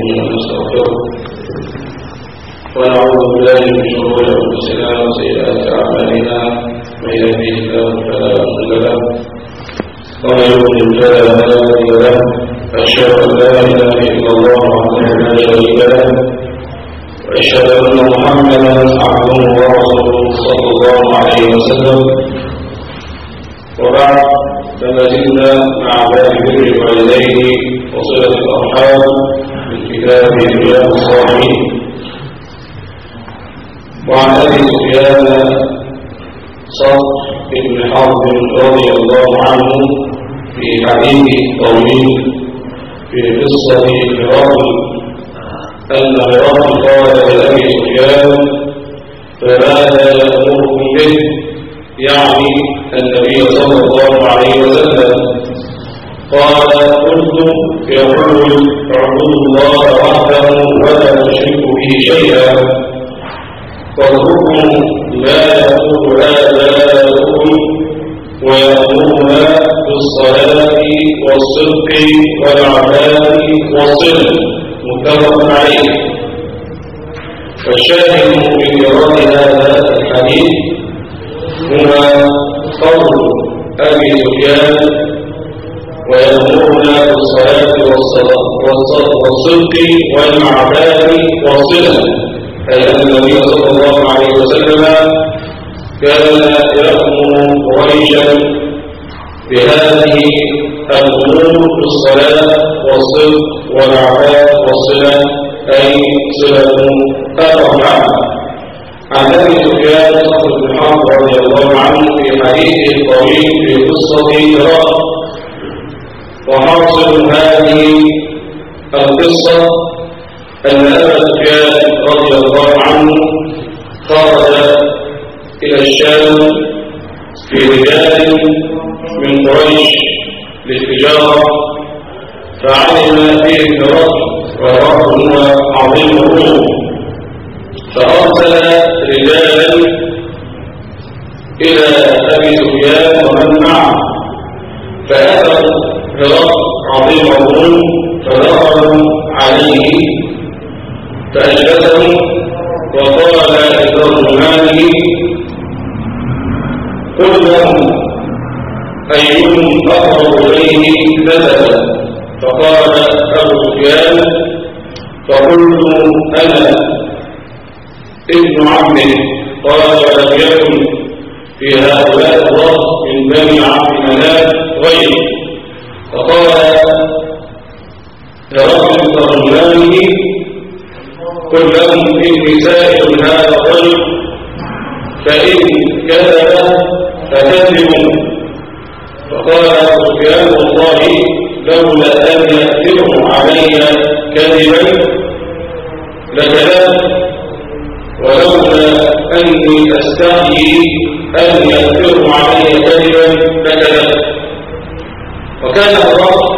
ونستغفره ونعوذ بالله من شرور أنفسنا وسيئات أعمالنا من يهده الله فلا مضل له ومن يضلل فلا هادي له أشهد أن لا إله إلا الله وحده لا شريك له وأشهد أن محمدا عبده ورسوله صلى الله عليه وسلم وبعد فما زلنا مع باب بر الوالدين وصلة الأرحام من كتاب رياض الصالحين. وعن أبي سفيان صخر بن حرب رضي الله عنه في حديث طويل في قصة هرقل أن هرقل قال لأبي سفيان فماذا يأمركم به؟ يعني النبي صلى الله عليه وسلم. قال قلت يقول اعبدوا الله وحده ولا تشركوا به شيئا واتركوا ما يقول آباؤكم ويأمرنا بالصلاة والصدق والعفاف والصلة متفق عليه. فالشاهد من إيراد هذا الحديث هو قول أبي سفيان ويأمرنا بالصلاة والصدق والعفاف والصلة، أي أن النبي صلى الله عليه وسلم كان يأمر قريشا بهذه الأمور بالصلاة والصدق والعفاف والصلة، أي صلة الأرحام. عن أبي سفيان صخر بن حرب رضي الله عنه في حديث طويل في قصة هرقل. وحاصل هذه القصة أن أبا سفيان رضي الله عنه خرج إلى الشام في رجال من قريش للتجارة، فعلم فيهم هرقل وهرقل هو عظيم الروم، فأرسل رجالا إلى أبي سفيان ومن معه، فأتوا هرقل عظيم الروم فدخلوا عليه فأجلسهم وقال لترجمانه قل لهم أيهم أقرب إليه نسبا؟ فقال أبو سفيان فقلت أنا ابن عمه. قال ولم يكن في هؤلاء الرهط من بني عبد مناف غيره. فقال هرقل لترجمانه قل لهم إني سائل هذا الرجل فإن كذب فكذبوا. فقال أبو سفيان والله لولا أن يأثروا علي كذبا لكذبت، ولولا أني أستحيي أن يأثروا علي كذبا لكذبت. وكان هرقل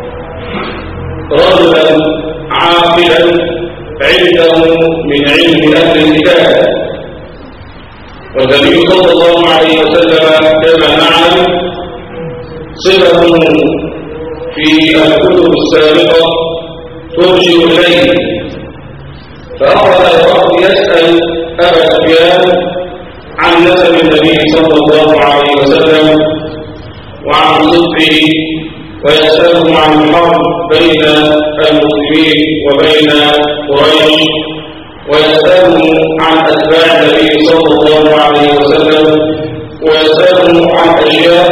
رجلا عاقلا عنده من علم أهل الكتاب، والنبي صلى الله عليه وسلم كما نعلم صفة في الكتب السابقة ترجع إليه. فأخذ هرقل يسأل أبا سفيان عن نسب النبي صلى الله عليه وسلم وعن صدقه، ويسألهم عن الحرب بين المسلمين وبين قريش، ويسألهم عن أتباع النبي صلى الله عليه وسلم، ويسألهم عن أشياء.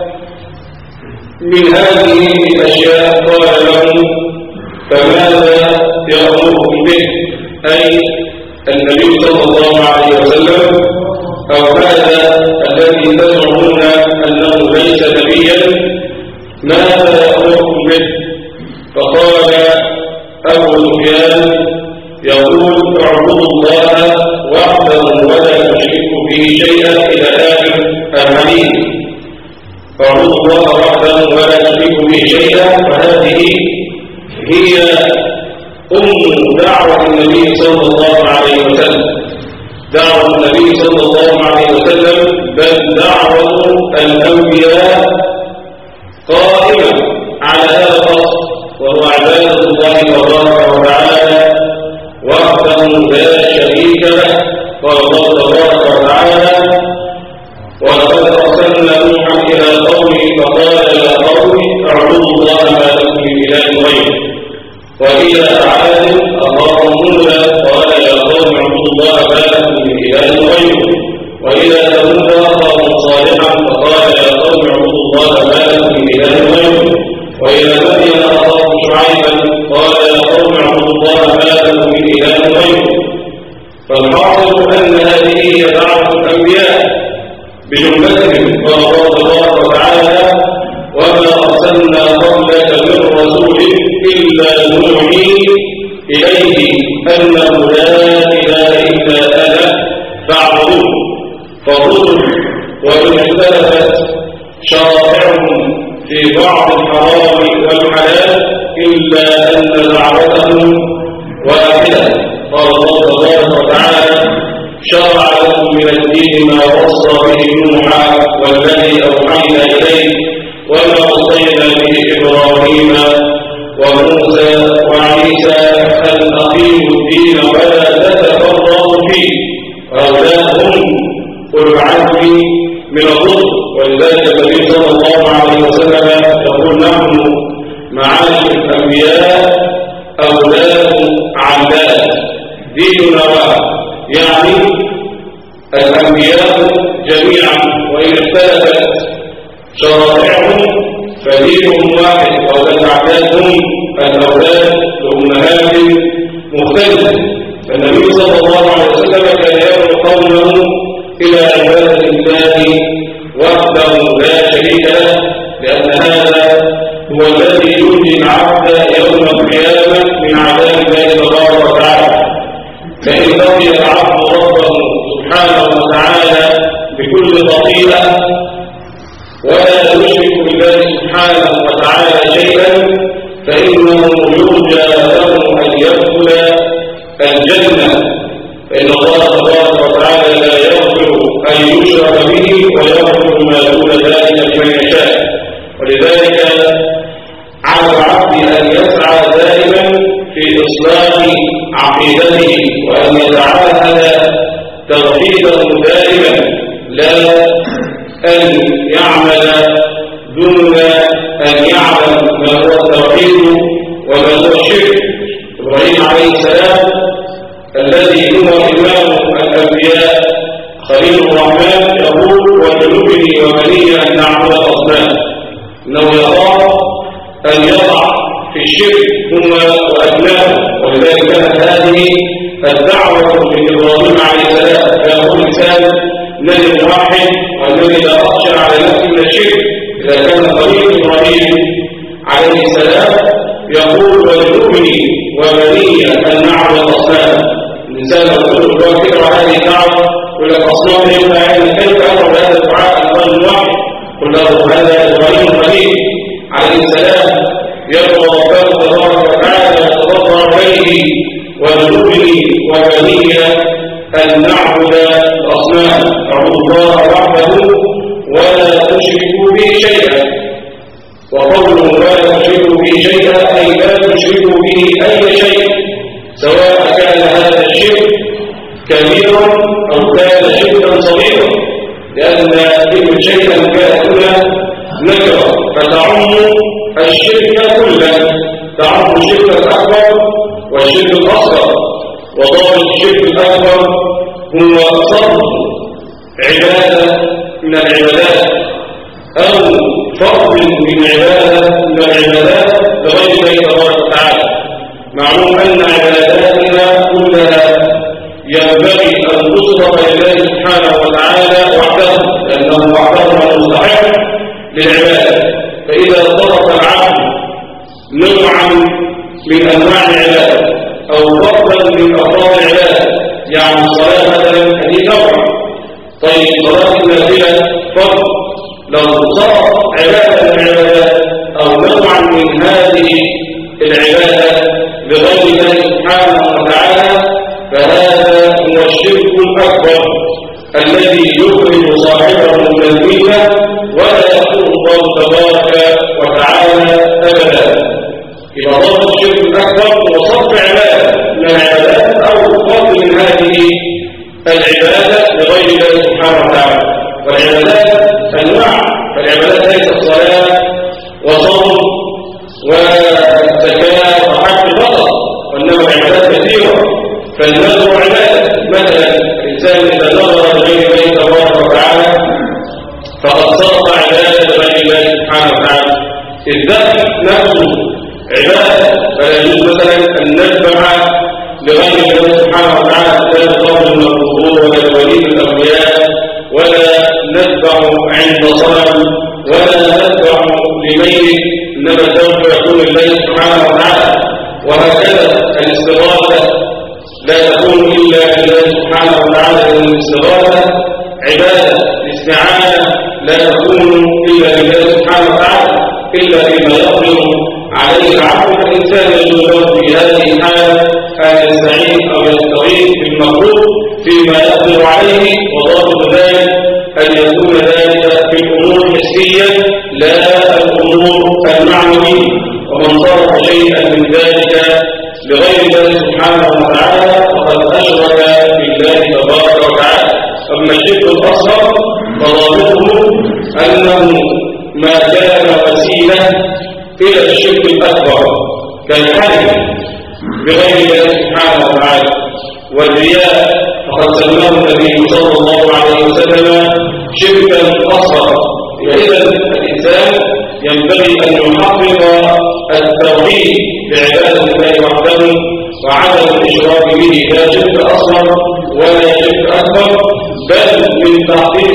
من هذه الأشياء قال لهم فماذا يأمركم به؟ أي النبي صلى الله عليه وسلم، أو هذا الذي تزعمون أنه ليس نبيا ماذا يأمركم به؟ فقال أبو سفيان يقول اعبدوا الله وحده ولا تشركوا به شيئا إلى آخر الحديث. اعبدوا الله وحده ولا تشركوا به شيئا، وهذه هي دعوة النبي صلى الله عليه وسلم، دعوة النبي صلى الله عليه وسلم، بل دعوة الأنبياء قائمة على هذا الأصل، وهو عبادة الله تبارك وتعالى وإلى عاد أخاهم هودا قال يا قوم اعبدوا الله ما لكم من إله غيره وإلى ثمود أخاهم صالحا فقال يا قوم اعبدوا الله ما لكم من إله غيره وإلى مدين أخاهم شعيبا قال يا قوم اعبدوا الله ما لكم من إله غيره. فالحاصل أن هذه هي دعوة الأنبياء بجملتهم. قال الله تبارك وتعالى وما أرسلنا قبلك من رسول إلا نوحي إليه أنه لا إله إلا أنا فاعبدون. فالرسل وإن اختلفت شرائعهم في بعض الحرام والحلال إلا أن دعوتهم واحدة. قال الله تبارك وتعالى شرع لكم من الدين ما وصى به نوحا والذي أوحينا إليه وما وصينا به إبراهيم وموسى وعيسى أن أقيموا الدين ولا تتفرقوا فيه هؤلاء هم أولو العزم من الرسل. ولذلك النبي صلى الله عليه وسلم يقول نحن معاشر الأنبياء أولاد علات ديننا واحد، يعني الأنبياء جميعا وإن اختلفت شرائعهم فدينهم واحد وتتعدادهم الأولاد لأمهات مختلفة. فالنبي صلى الله عليه وسلم كان يدعو قومه إلى عبادة الله وحده لا شريك له لأن هذا هو الذي ينجي العبد يوم القيامة من عذاب الله تبارك وتعالى. فإن لقي العبد ربه سبحانه وتعالى بكل خطيئة ولا يشرك بالله سبحانه وتعالى شيئا فإنه يرجى له أن يدخل الجنة. فإن الله تبارك وتعالى لا يغفر أن يشرك به ويغفر ما دون ذلك لمن يشاء. ولذلك على العبد أن يسعى دائما في إصلاح عقيدته وأن يتعاهد توحيده دائما لا أن يعمل دون أن يعلم ما هو التوحيد وما هو الشرك. إبراهيم عليه السلام الذي هو إمام الأنبياء خليل الرحمن يقول وجنبني وبني أن نعبد الأصنام. إنه يخاف أن يقع في الشرك ثم وأبنائه. ولذلك كانت هذه الدعوة من إبراهيم عليه السلام فيقول الإنسان الذي موحد والذي لا أخشى على نفسه من الشرك. إذا كان خليل إبراهيم عليه السلام يقول وجنبني وبني أن نعبد الأصنام. الإنسان يقول تقرأ هذه الدعوة يقول لك أصنام ينفع كيف أمر بهذا الدعاء الرجل واحد؟ قل له هذا إبراهيم خليل عليه السلام يدعو ربه تبارك وتعالى ويتضرع إليه وجنبني وبني أن نعبد الأصنام. اعبدوا الله وحده ولا تشركوا به شيئا. وقوله ولا تشركوا به شيئا أي لا تشركوا به أي شيء سواء كان هذا الشرك كبيرا أو كان شركا صغيرا لأن كل شيئا كان هنا نكرة فتعم الشرك كله تعم الشرك الأكبر والشرك الأصغر. وضابط الشرك الأكبر هو صرف عبادة من العبادات أو فرض من عبادة من العبادات لغير الله تبارك وتعالى. معلوم أن عباداتنا كلها ينبغي أن تصرف لله سبحانه وتعالى وحده لأنه وحده المستحق للعبادة. فإذا صرف العبد نوعا من أنواع العبادة أو فرضا من أفراد العبادة يعني الصلاة مثلا هذه نوع. طيب صلاة النافلة فرض لو صرف عبادة من العبادات أو نوعا من هذه العبادة لغير الله سبحانه وتعالى فهذا هو الشرك الأكبر الذي يخرج صاحبه من الملة ولا يغفر الله تبارك وتعالى أبدا. إذا ضرب الشرك الأكبر هو صرف عبادة من العبادات أو فرض من هذه العبادة لغير الله سبحانه وتعالى. والعبادات أنواع. فالعبادات ليست الصلاة وصوم وزكاة وحج فقط فالنذر عبادة. مثلا الإنسان إذا نظر لغير الله تبارك وتعالى فقد صرف عبادة لغير الله سبحانه وتعالى. الذبح نفسه عبادة، فلا يجوز مثلا أن نذبح لغير الله سبحانه وتعالى لا نقرب من القبور ولا الولي الأولياء، ولا نذبح عند صنم، ولا نذبح لميت، إنما الذبح يكون لله سبحانه وتعالى. وهكذا الاستغاثة لا تكون إلا لله سبحانه وتعالى، لأن الاستغاثة عبادة. الاستعانة لا تكون إلا لله سبحانه وتعالى إلا فيما يقدر عليه العبد. الإنسان يجوز له في هذه الحالة أن يستعين أو يستغيث بالمخلوق فيما يقدر عليه، وضابط ذلك أن يكون ذلك في الأمور الحسية لا الأمور المعنوية. ومن صرف شيئا من ذلك لغير الله سبحانه وتعالى فقد أشرك بالله تبارك وتعالى. أما الشرك الأصغر فضابطه أنه ما كان وسيلة إلى الشرك الأكبر كالحلف بغير الله سبحانه وتعالى والرياء، فقد سماه النبي صلى الله عليه وسلم شركا أصغر. إذا الإنسان ينبغي أن يحقق التوحيد بعبادة الله وحده وعدم الإشراك به، لا شرك أصغر ولا شرك أكبر، بل من تحقيق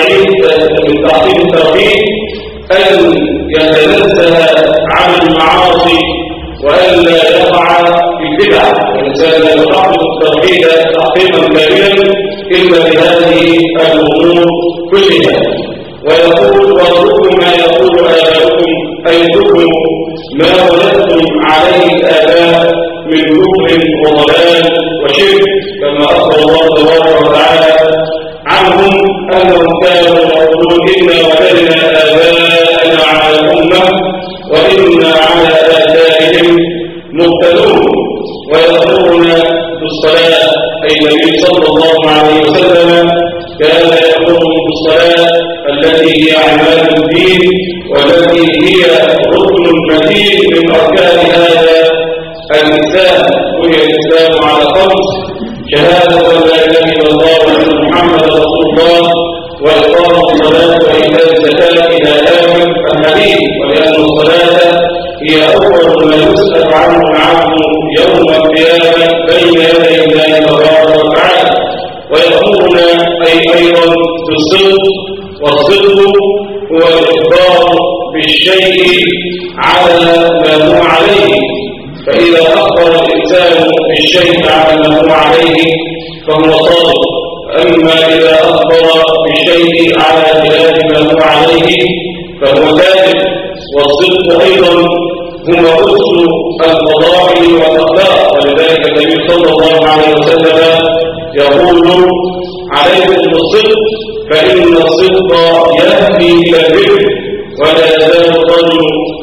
التوحيد أن يتنزه عن المعاصي وأن لا يقع في البدع. الإنسان لا يحقق التوحيد تحقيقا كاملا إلا بهذه الأمور كلها. ويقول واتركوا ما يقول آباؤكم، أي اتركوا ما ولدتم عليه الآباء من كفر وضلال وشرك، كما أخبر الله تبارك وتعالى عنهم أنهم كانوا يقولون إنا وجدنا آباءنا على الأمة وإنا على آثارهم مقتدون. ويأمرنا بالصلاة، أي النبي صلى الله عليه وسلم كان يأمرهم بالصلاة التي هي عماد الدين والتي هي ركن متين من أركان هذا الإسلام. بني الإسلام على خمس: شهادة لا إله إلا الله وأن محمدا رسول الله، وإقام الصلاة وإيتاء الزكاة إلى آخر الحديث. ولأن الصلاة هي أول ما يسأل عنه العبد يوم القيامة بين يدي الله تبارك وتعالى. ويأمرنا أيضا بالصدق، والصدق هو الإخبار بالشيء على ما هو عليه. فإذا أخبر الإنسان بالشيء على ما هو عليه فهو صادق، أما إذا أخبر بالشيء على خلاف ما هو عليه فهو كاذب. والصدق أيضا هو أصل الفضائل والأخلاق، ولذلك النبي صلى الله عليه وسلم يقول عليكم بالصدق فإن الصدق يهدي إلى البر، ولا يزال الرجل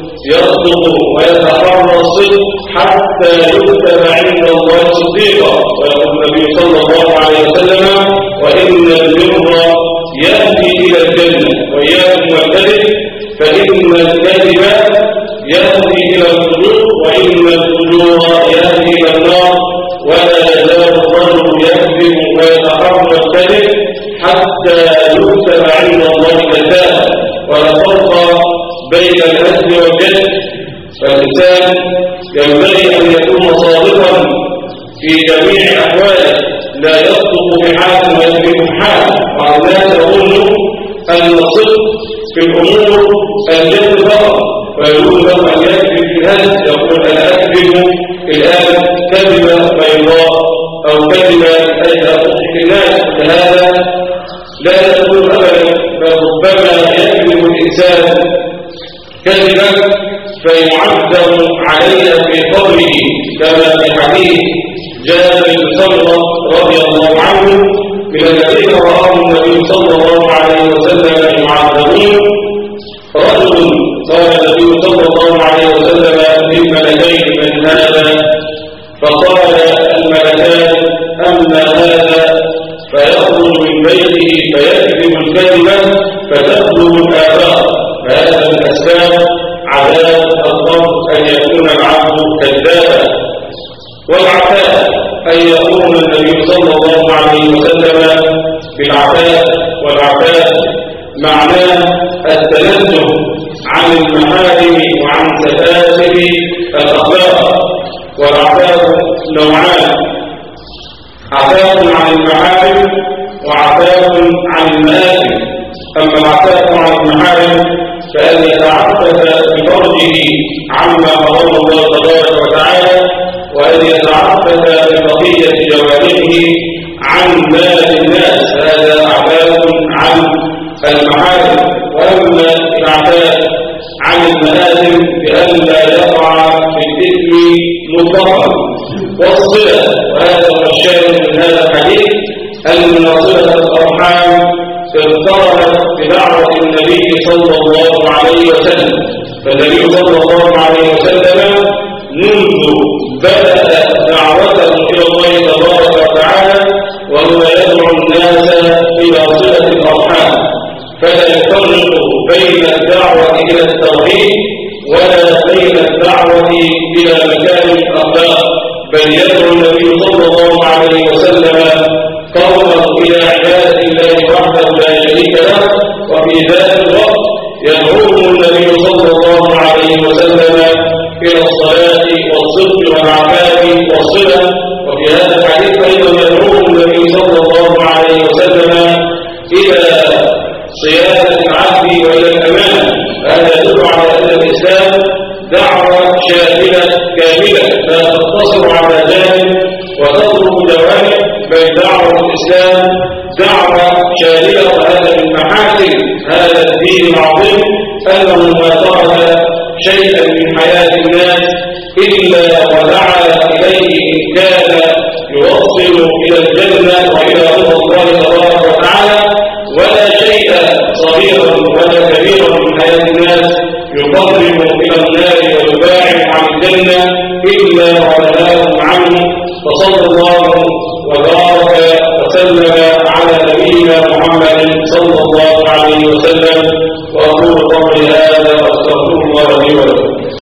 يصدق ويتحرى الصدق حتى يكتب عند الله صديقا. ويقول النبي صلى الله عليه وسلم وإن البر يهدي إلى الجنة وإياكم والكذب فإن الكذب يهدي إلى الفجور وإن الفجور يهدي إلى النار. ولا يزال الرجل يكذب ويتحرى الكذب حتى يكتب عند الله كذابا. ولا فرق بين الهزل والجد، فالإنسان ينبغي أن يكون صادقا في جميع أحواله، لا يصدق بحال ويكذب بحال. والناس يظن أن الصدق في الأمور الجد فقط، ويقول له أن يكذب في الهزل، يقول أنا أكذب الآن كذبة بيضاء أو كذبة أجل أضحك الناس. هذا لا يقول أبدا، بل ربما يكذب الإنسان كذبا فيعذب عليها في قبره، كما في حديث جابر بن سمرة رضي الله عنه من الذين رآه النبي صلى الله عليه وسلم يعذبون. رجل قال النبي صلى الله عليه وسلم للملكين من هذا؟ فقال الملكان أما هذا فيخرج من بيته فيكذب الكذبة فتبلغ الآفاق. فهذا من أسباب عذاب القبر أن يكون العبد كذابا. والعفاف أن يقوم النبي صلى الله عليه وسلم بالعفاف، والعفاف معناه التنزه عن المحارم وعن سفاسف الأخلاق. والعفاف نوعان: عفاف عن المحارم وعفاف عن المآثم. أما العفاف عن المحارم فأن يتعفف بفرجه عما حرم الله تبارك وتعالى، وأن يتعفف ببقية جوارحه عن مال الناس، هذا عفاف عن المحارم. وأما العفاف عن المآثم بأن لا يقع في الإثم مطلقا. والصلة، وهذا هو الشاهد من هذا الحديث، أن صلة الأرحام اقترنت بدعوة النبي صلى الله عليه وسلم. فالنبي صلى الله عليه وسلم منذ بدأ دعوته إلى الله تبارك وتعالى وهو يدعو الناس إلى صلة الأرحام، فلا يفرق بين الدعوة إلى التوحيد ولا بين الدعوة إلى مكارم الأخلاق، بل يدعو النبي صلى الله عليه وسلم قومه إلى عبادة الله وحده لا شريك له، وفي ذات الوقت يدعوهم النبي صلى الله عليه وسلم إلى الصلاة والصدق والعفاف والصلة. وفي هذا الحديث أيضا يدعوهم النبي صلى الله عليه وسلم إلى صيانة العبد وإلى الأمانة. هذا يدل على أن الإسلام دعوة شاملة كاملة لا تقتصر على جانب وتترك جوانب، بل دعوة الإسلام دعوة شاملة. وهذا من محاسن هذا الدين العظيم أنه ما ترك شيئا من حياة الناس إلا ودعا إليه إن كان يوصل إلى الجنة وإلى رضا الله تبارك وتعالى، ولا شيء صغيرا ولا كبيرا من حياة الناس يقرب إلى النار ويباعد عن الجنة إلا ونهاهم عنه. فصلى الله